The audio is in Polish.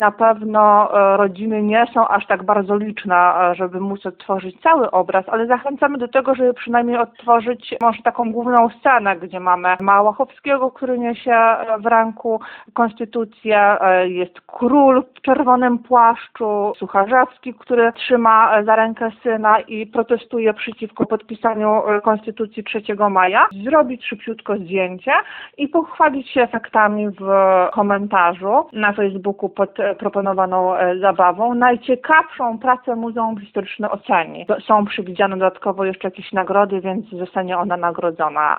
Na pewno rodziny nie są aż tak bardzo liczne, żeby móc odtworzyć cały obraz, ale zachęcamy do tego, żeby przynajmniej odtworzyć może taką główną scenę, gdzie mamy Małachowskiego, który niesie w ręku konstytucję, jest król w czerwonym płaszczu, Sucharzewski, który trzyma za rękę syna i protestuje przeciwko podpisaniu konstytucji 3 maja, zrobić szybciutko zdjęcie i pochwalić się efektami w komentarzu na Facebooku pod proponowaną zabawą. Najciekawszą pracę Muzeum Historyczne oceni. Są przewidziane dodatkowo jeszcze jakieś nagrody, więc zostanie ona nagrodzona.